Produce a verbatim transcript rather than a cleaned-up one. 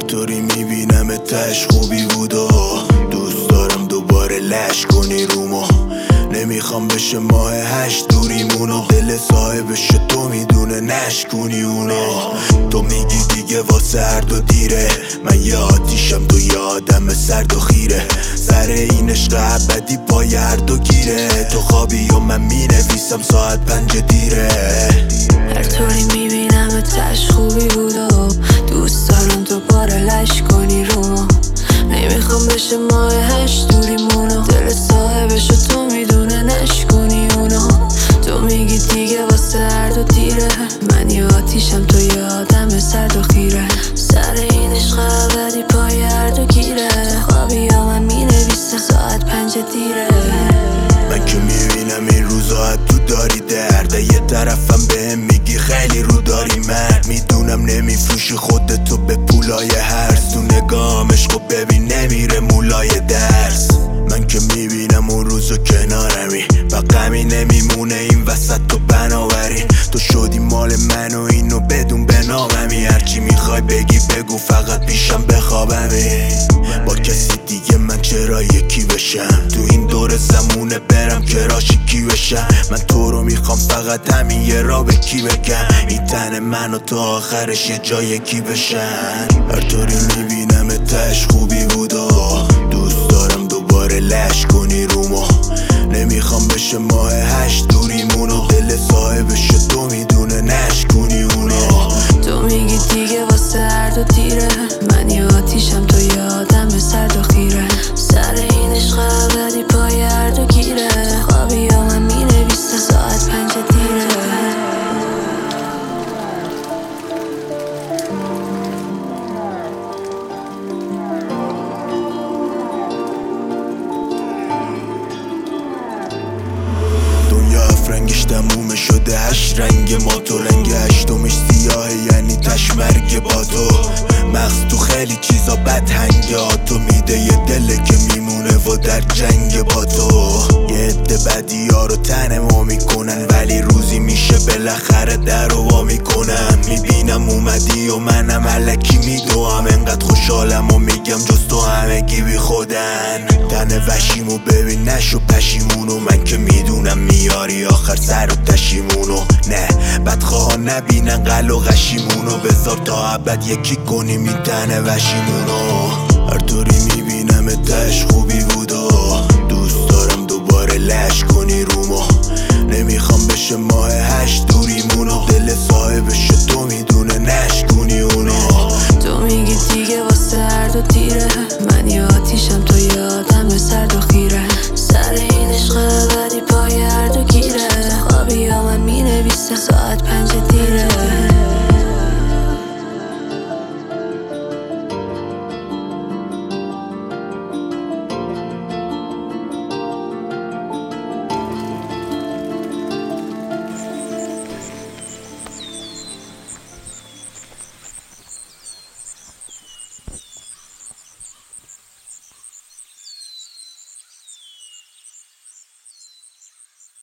طوری میبینم تش خوبی بود و دوست دارم دوباره لش کنی رومو. نمیخوام بشه ماه هشت دوریمونو، دل صاحبش تو میدونه نشکنی اونو. تو میگی دیگه واسه هر دو دیره، من یه آتیشم تو یه آدم سرد و خیره. سر این عشق ابدی پای هر دو گیره، تو خوابی و من مینویسم ساعت پنج دیره. هر طوری میبینم تش خوبی بود و دوست دارم دوباره لش کنی رومو. نمیخوام بشه ماه هشت دوریمونو، دل صاحبش تو میدونه نشکنی اونو. تو میگی دیگه واسه هر دو دیره، من یه آتیشم تو یه آدم سرد و خیره. سر این عشق ابدی پای هر دو گیره، خوابی یا من مینویسم ساعت پنج دیره. من که میبینم این روزا تو داری درده، یه طرفم بهم میگی خیلی رو داری مرد. میدونم نمیفروشی خودتو به پولای هرس، تو نگاهم عشقو ببین نمیره مولای درس. من که میبینم اون روزو کنارمی و غمی نمیمونه این وسط تو بنابراین. تو شدی مال من و اینو بدون به ناممی، هرچی میخوای بگی بگو فقط پیشم بخوابمی. با کسی دیگه من چرا یکی بشم، تو این دور زمونه برم که راشیکی بشم. من تو رو میخوام فقط همین یه را به کی بگم، این تن من و تو آخرش یه جای یکی بشن. هر طوری میبینم تش خوبی بود و دوست دارم دوباره لش کنی رومو. نمیخوام بشه ماه هشت دوریمونو، دل صاحبش تو میدونه نشکنی اونو. تو میگی دیگه واسه هر دو دیره، من یه آتیشم تو یه آدم سرد و خیره. سر این عشق ابدی پای هر دو گیره، خوابی یا من مینویسم ساعت پنج دیره. رنگش تمومه شده هشت رنگ ما، تو رنگ هشتمش سیاهه یعنی تشمرگ با تو. مغز تو خیلی چیزا بد هنگه ها، تو میده یه دله که میمونه و در جنگ با تو. یه عده بدی ها رو تن ما میکنن، ولی روزی میشه بالاخره در رو وا میکنم. میبینم اومدی و منم علکی میدوام، انقدر خوشحالم و میگم جز تو همگی بی خودن. تن وشیمو ببین نشو پشیمونو، من که میدونم میاری آخر سر و تشیمونو. نه بدخواه نبینن قل و غشیمونو، بذار تا ابد یکی کنیم این تن وشیمونو. هر طوری میبینم تش خوبی بود و دوست دارم دوباره لش کنی رومو. نمیخوام بشه ماه هشت دوریمونو، دل صاحبش